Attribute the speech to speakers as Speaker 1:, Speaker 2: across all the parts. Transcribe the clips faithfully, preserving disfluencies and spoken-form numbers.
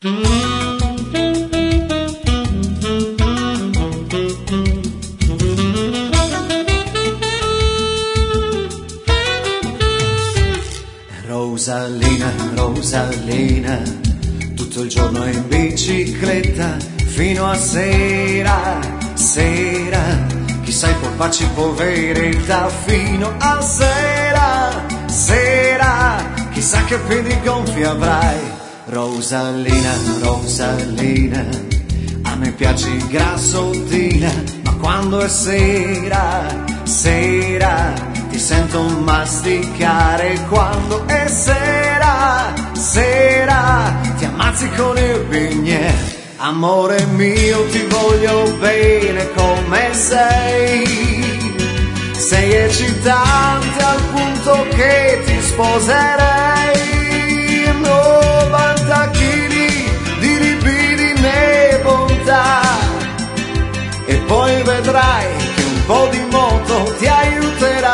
Speaker 1: Rosalina, Rosalina, tutto il giorno in bicicletta fino a sera, sera, chissà i polpacci poveretta fino a sera, sera, chissà che piedi gonfi avrai. Rosalina, Rosalina, a me piaci grassottina, ma quando è sera, sera, ti sento masticare. Quando è sera, sera, ti ammazzi con il bignè. Amore mio, ti voglio bene come sei. Sei eccitante al punto che ti sposerei. novanta chili di libidine e bontà, e poi vedrai che un po' di moto ti aiuterà.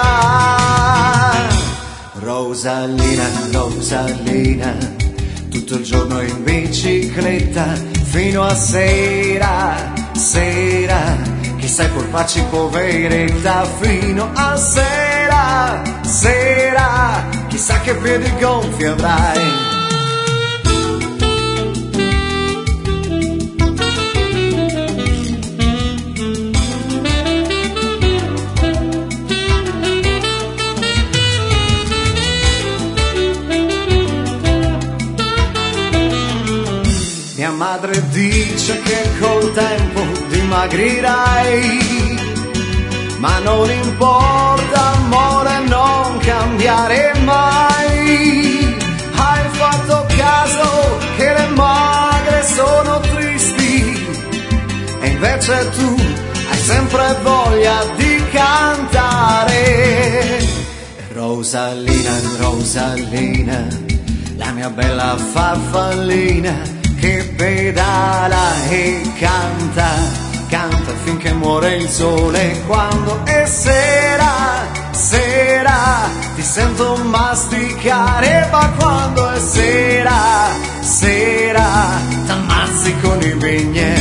Speaker 1: Rosalina, Rosalina, tutto il giorno in bicicletta fino a sera, sera, chissà i polpacci poveretta fino a sera, sera, chissà che piedi gonfi avrai. Mia madre dice che col tempo dimagrirai, ma non importa amore, non cambiare mai. Hai fatto caso che le magre sono tristi, e invece tu hai sempre voglia di cantare. Rosalina, Rosalina, la mia bella farfallina, che pedala e canta, canta finché muore il sole. Quando è sera, sera, ti sento masticare, ma quando è sera, sera, t'ammazzi con i bignè.